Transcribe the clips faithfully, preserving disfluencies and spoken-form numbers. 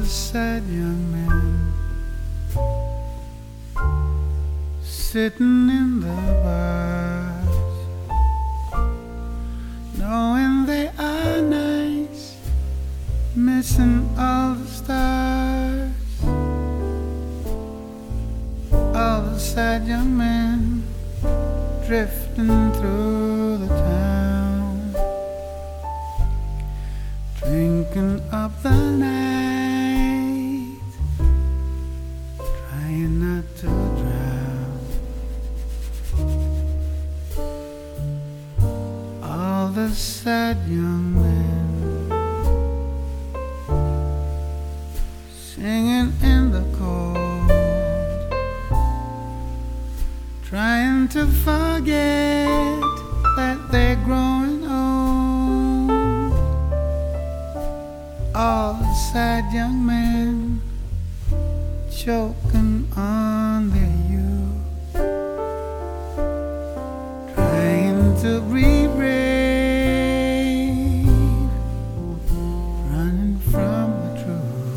sad young men sitting in the bars, knowing they are nice, missing all the stars. All the sad young men drifting through the town, drinking up the night, trying not to drown. All the sad young men singing in the cold, trying to forget that they're growing old. All the sad young men choking on their youth, trying to be brave, running from the truth.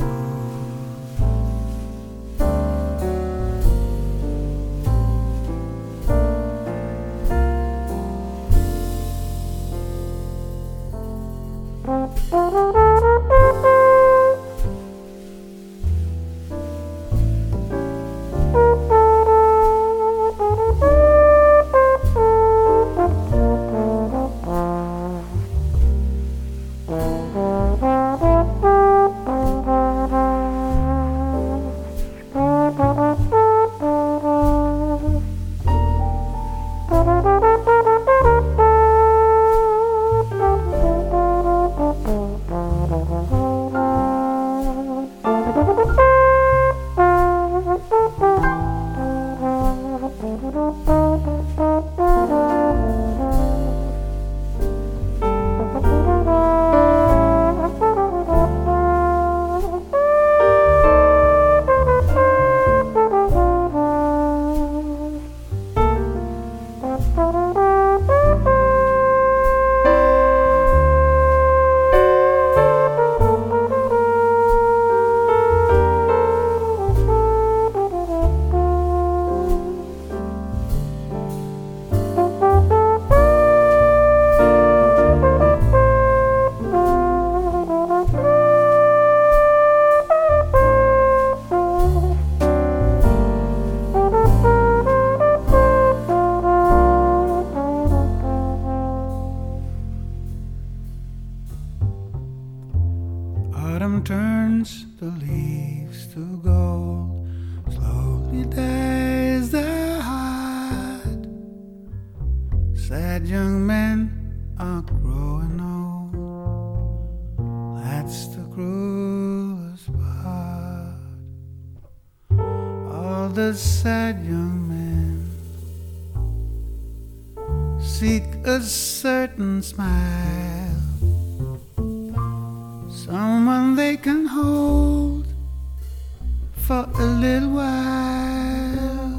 Autumn turns the leaves to gold, slowly dies the heart. Sad young men are growing old, that's the cruelest part. All the sad young men seek a certain smile, someone they can hold for a little while.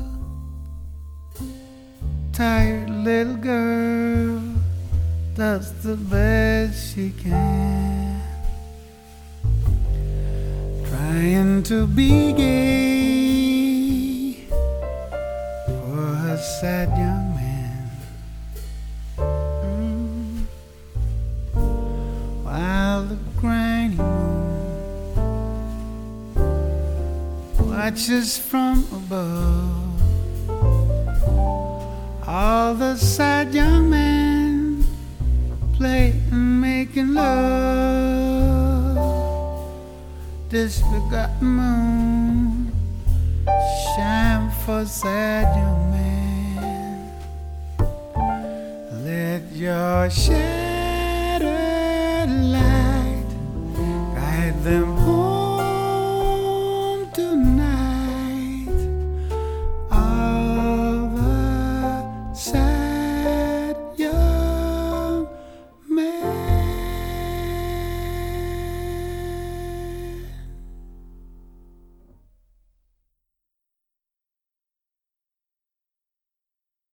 Tired little girl does the best she can, trying to be gay for her sad young man. While the granny moon watches from above, all the sad young men play and making love. This forgotten moon shine for sad young men. Let your shattered light guide them